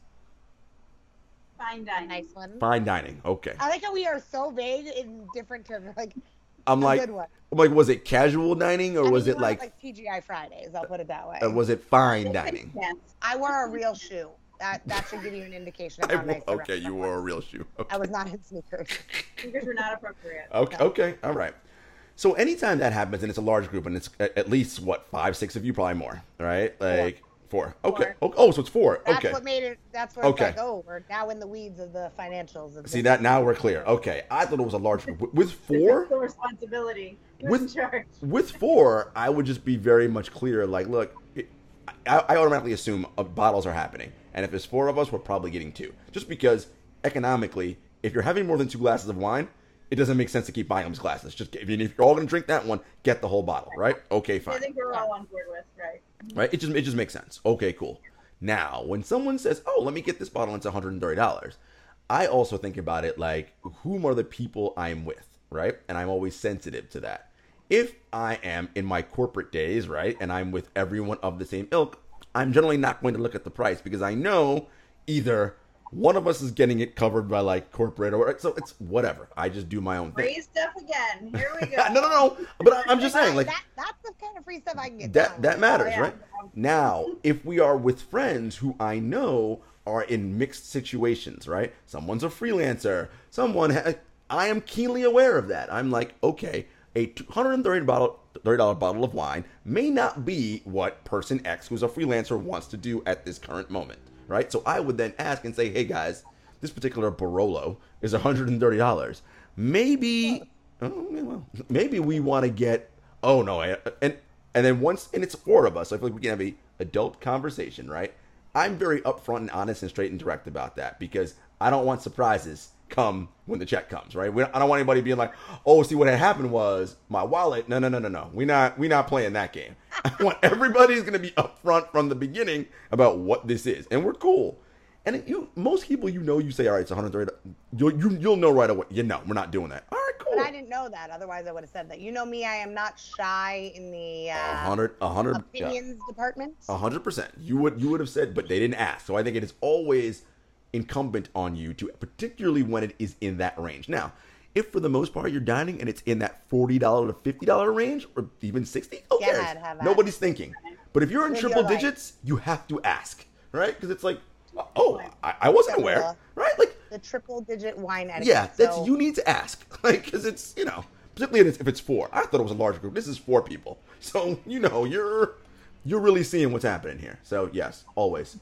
fine A dining. nice one. Fine dining. Okay. I like how we are so vague in different terms. Like I'm a like, good one. I'm like, was it casual dining or I mean, was you it wanted, like, like T G I Fridays? I'll put it that way. or was it fine dining? Yes. I wore a real shoe. That that should give you an indication of I how wo- nice. the okay, you restaurant wore a was. real shoe. Okay. I was not in sneakers. Sneakers were not appropriate. Okay, No. okay, all right. So anytime that happens and it's a large group and it's at at least what five, six of you, probably more, right? Like four. Okay. Four. Oh, oh, so it's four. That's Okay. what made it. That's what Okay. it's like. Oh, we're now in the weeds of the financials. Of See this. that now we're clear. Okay, I thought it was a large group with- with It's four. the responsibility. Who's With- in charge? With four, I would just be very much clear. Like, look, it, I, I automatically assume uh, bottles are happening, and if there's four of us, we're probably getting two. Just because economically, if you're having more than two glasses of wine, it doesn't make sense to keep buying those glasses. Just if you're all going to drink that one, get the whole bottle, right? Okay, I fine. think we're all on board with, right? Right? It just it just makes sense. Okay, cool. Now, when someone says, "Oh, let me get this bottle," and it's one hundred thirty dollars, I also think about it like, whom are the people I'm with, right? And I'm always sensitive to that. If I am in my corporate days, right, and I'm with everyone of the same ilk, I'm generally not going to look at the price because I know either one of us is getting it covered by like corporate or so it's whatever. I just do my own thing. Free stuff again. Here we go. no, no, no. But I, I'm just saying, like, that, that's the kind of free stuff I can get. that down that with. matters, yeah. right? Now, if we are with friends who I know are in mixed situations, right? Someone's a freelancer, someone ha- I am keenly aware of that. I'm like, okay, a two hundred thirty dollars bottle of wine may not be what person X, who's a freelancer, wants to do at this current moment, right? So I would then ask and say, hey guys, this particular Barolo is one hundred thirty dollars. Maybe, oh, well, maybe we want to get, oh no, and and then once, and it's four of us, so I feel like we can have a adult conversation, right? I'm very upfront and honest and straight and direct about that because I don't want surprises come when the check comes, right? We, I don't want anybody being like, oh, see what had happened was my wallet. No, no, no, no, no. We not we not playing that game. I want everybody's going to be upfront from the beginning about what this is, and we're cool. And it, you, most people, you know, you say, all right, it's one hundred thirty. You'll you, you'll know right away. You know, we're not doing that. All right, cool. But I didn't know that. Otherwise, I would have said that. You know me, I am not shy in the A uh, hundred, a hundred, yeah. opinions department. A hundred percent. You would you would have said, but they didn't ask. So I think it is always incumbent on you to, particularly when it is in that range. Now, if for the most part you're dining and it's in that forty dollar to fifty dollar range, or even sixty, who Go cares? ahead, have at Nobody's thinking. But if you're in Live triple your life. digits, you have to ask, right? Because it's like, oh, I, I wasn't aware, right? Like, The triple digit wine etiquette. yeah, that's so, you need to ask, like, because it's you know, particularly if it's four. I thought it was a large group. This is four people, so you know you're you're really seeing what's happening here. So yes, always.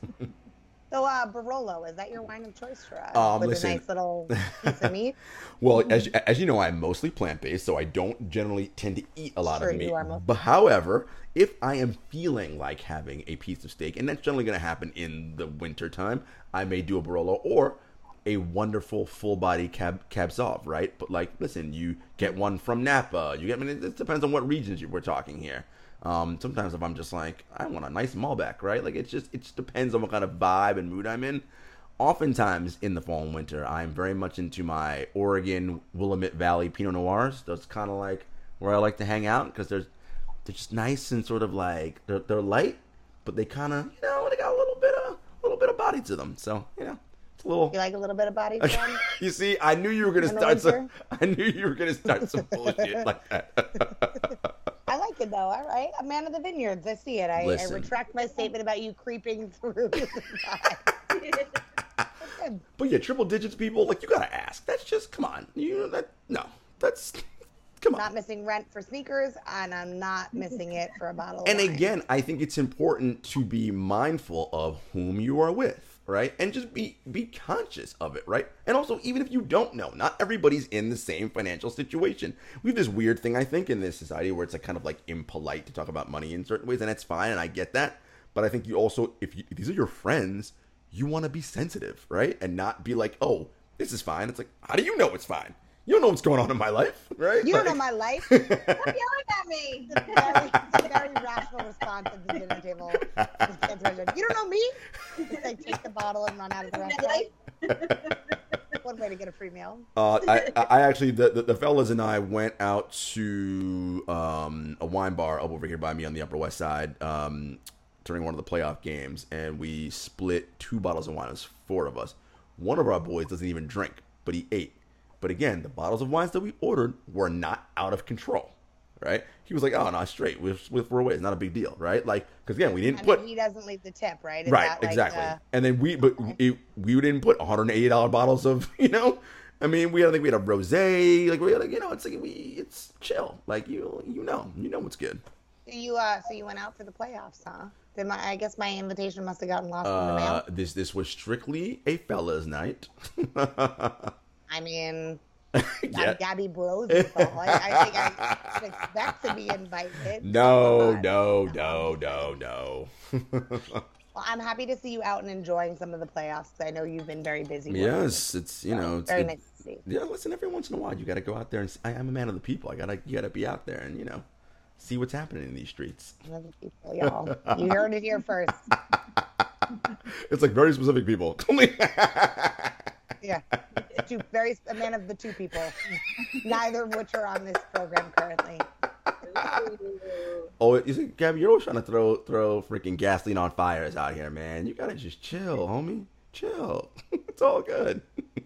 So, uh, Barolo, is that your wine of choice for us? Um, With listen. a nice little piece of meat? Well, as as you know, I'm mostly plant based, so I don't generally tend to eat a lot Sure, of meat. you are mostly But however, if I am feeling like having a piece of steak, and that's generally going to happen in the winter time, I may do a Barolo or a wonderful full body cab cab sauv, right? But like, listen, you get one from Napa. You get. I mean, it, it depends on what regions you, we're talking here. Um, sometimes if I'm just like, I want a nice Malbec, right? Like it's just it just depends on what kind of vibe and mood I'm in. Oftentimes in the fall and winter, I'm very much into my Oregon Willamette Valley Pinot Noirs. That's kind of like where I like to hang out because they're they're just nice and sort of like they're they're light, but they kind of you know they got a little bit of a little bit of body to them. So you know it's a little. You like a little bit of body fun? You see, I knew you were gonna In the start some. winter? I knew you were gonna start some bullshit like that. I like it, though. All right. A man of the vineyards. I see it. I, I Listen. retract my statement about you creeping through the vibe. good. But yeah, triple digits, people, like, you gotta ask. That's just, come on. You know, that, no. That's, come on. Not missing rent for sneakers, and I'm not missing it for a bottle of And wine. again, I think it's important to be mindful of whom you are with, right? And just be be conscious of it, right? And also, even if you don't know, not everybody's in the same financial situation. We have this weird thing, I think, in this society where it's like kind of like impolite to talk about money in certain ways, and that's fine, and I get that. But I think you also, if, you, if these are your friends, you want to be sensitive, right? And not be like, oh, this is fine. It's like, how do you know it's fine? You don't know what's going on in my life, right? You like, don't know my life. Stop yelling at me. It's a very, it's a very rational response at the dinner table. You don't know me? It's like take the bottle and run out of the restaurant. One way to get a free meal. Uh, I, I actually, the, the, the fellas and I went out to um, a wine bar up over here by me on the Upper West Side um, during one of the playoff games, and we split two bottles of wine. It was four of us. One of our boys doesn't even drink, but he ate. But again, the bottles of wines that we ordered were not out of control, right? He was like, "Oh no, straight. We're we're away. It's not a big deal, right?" Like, because again, we didn't I put mean, he doesn't leave the tip, right? Is right, that like exactly. the- And then we, but it, we didn't put one hundred eighty dollar bottles of, you know. I mean, we had, I think we had a rosé, like we had, like, you know, it's like we, it's chill, like you, you know, you know what's good. So you uh, so you went out for the playoffs, huh? Did my I guess my invitation must have gotten lost in the Uh, mail. this this was strictly a fellas' night. I mean, Yeah. I'm Gabby Brosenthal. I, I think I should expect to be invited. No, Come no, on. no, no, no. Well, I'm happy to see you out and enjoying some of the playoffs. I know you've been very busy. working. Yes, it's you know, it's, very it- nice to see. yeah. Listen, every once in a while, you got to go out there and. I, I'm a man of the people. I gotta, you gotta be out there and you know, see what's happening in these streets. Other people, y'all. You heard it here first. It's like very specific people. Yeah, two very a man of the two people, neither of which are on this program currently. Oh, you see, Gabby, you're always trying to throw throw freaking gasoline on fires out here, man. You gotta just chill, homie. Chill. It's all good.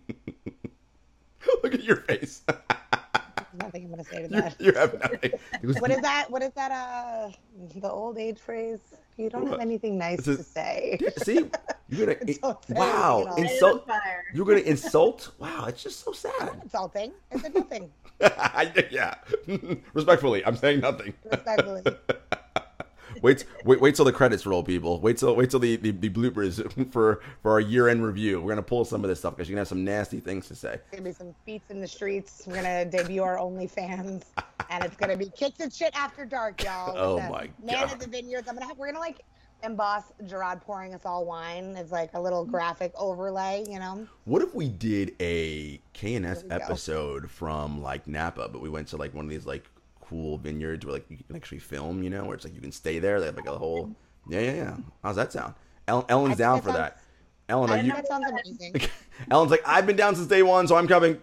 Look at your face. Nothing I'm gonna say to You, that. you have nothing. It was- What is that? What is that? Uh, the old age phrase. You don't have anything nice It's a- to say. Yeah, see, you're gonna It's so sad, wow you know. Light it on insult. fire. You're gonna insult. Wow, it's just so Not sad. insulting. I said nothing. Yeah, respectfully, I'm saying nothing. Respectfully. Wait, wait, wait till the credits roll, people. Wait till, wait till the, the, the bloopers for for our year end review. We're gonna pull some of this stuff because you're gonna have some nasty things to say. There's gonna be some beats in the streets. We're gonna debut our OnlyFans, and it's gonna be kicks and shit after dark, y'all. Oh With the my Man God. of the Vineyards. I'm gonna have. We're gonna like emboss Gerard pouring us all wine. It's like a little graphic overlay, you know. What if we did a K and S There we go. episode from like Napa, but we went to like one of these like cool vineyards where like you can actually film, you know, where it's like you can stay there. They have like a whole, yeah, yeah, yeah. How's that sound? Ellen, Ellen's I think down that for sounds- that. Ellen, I are don't you? know. That sounds amazing. Ellen's like, I've been down since day one, so I'm coming.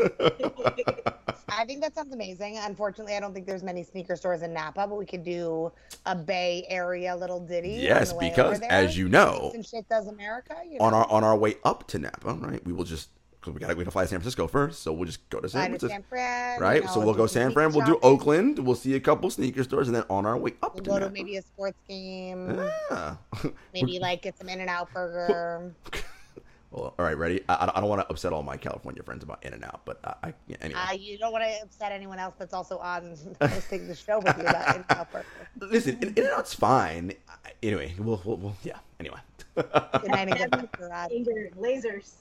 I think that sounds amazing. Unfortunately, I don't think there's many sneaker stores in Napa, but we could do a Bay Area little ditty. Yes, on the way because over there. as you know, and shit does America. You know? on our on our way up to Napa, right? We will just because we got to we got to fly to San Francisco first, so we'll just go to Fly San to Francisco, San Fran, right? you know, So we'll do go some San beach Fran, we'll do shopping, Oakland, we'll see a couple sneaker stores, and then on our way up We'll to go to Napa. maybe a sports game. Yeah. Maybe like get some In-N-Out burger. Well, all right, ready? I, I don't want to upset all my California friends about In and Out, but I, I yeah, anyway. Uh, you don't want to upset anyone else that's also on hosting the show with you about In-N-Out burger. Listen, In, In and Out's fine. I, anyway, we'll, we'll, we'll yeah. Anyway. Good night and good night, Gerard. Anger, lasers.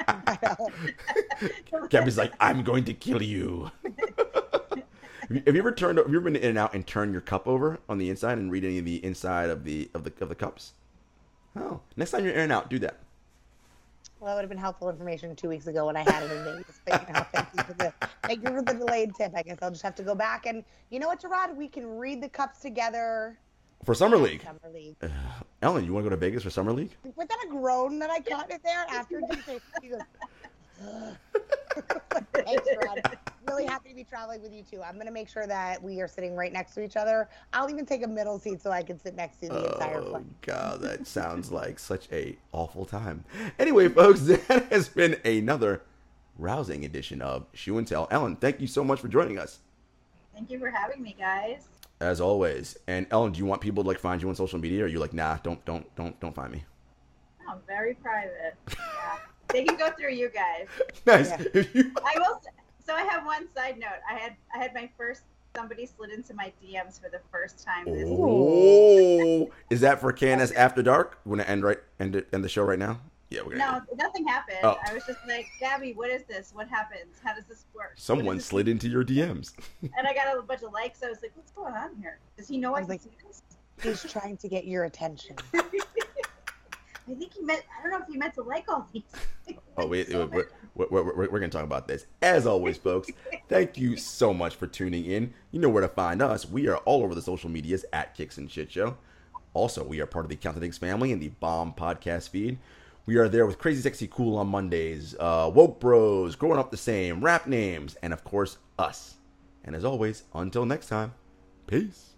Gabby's like, I'm going to kill you. Have you have you ever turned? Have you ever been to In and Out and turned your cup over on the inside and read any of the inside of the of the of the cups? Oh, next time you're In and Out, do that. Well, that would have been helpful information two weeks ago when I had it in Vegas. But, you know, thank you for the thank you for the delayed tip. I guess I'll just have to go back and you know what, Gerard? We can read the cups together. For Summer League. Summer League. Ellen, you want to go to Vegas for Summer League? Was that a groan that I caught it there after you say he goes, "Ugh." Thanks, Gerard. Really happy to be traveling with you too. I'm gonna make sure that we are sitting right next to each other. I'll even take a middle seat so I can sit next to you the entire Oh flight. God, that sounds like such a awful time. Anyway, folks, that has been another rousing edition of Shoe and Tell. Ellen, thank you so much for joining us, Thank you for having me, guys. as always. And Ellen, do you want people to like find you on social media, or are you like, nah, don't, don't, don't, don't find me? Oh, very private. Yeah. They can go through you guys. Nice. Yeah. If you- I will. s- So I have one side note. I had I had my first somebody slid into my D Ms for the first time this week. Oh, is that for K N S After Dark? We're gonna end right end it, end the show right now. Yeah, we're gonna. No, nothing happened. Oh. I was just like, Gabby, what is this? What happens? How does this work? What Someone is this?" slid into your D Ms. And I got a bunch of likes. I was like, what's going on here? Does he know I I was can like- see this? He's trying to get your attention. I think he meant. I don't know if he meant to like all these. Oh, wait, So wait, wait, we're, we're, we're, we're going to talk about this. As always, folks, thank you so much for tuning in. You know where to find us. We are all over the social medias at Kicks and Shit Show. Also, we are part of the Counted Things family and the Bomb podcast feed. We are there with Crazy Sexy Cool on Mondays, uh, Woke Bros, Growing Up the Same, Rap Names, and of course, us. And as always, until next time, peace.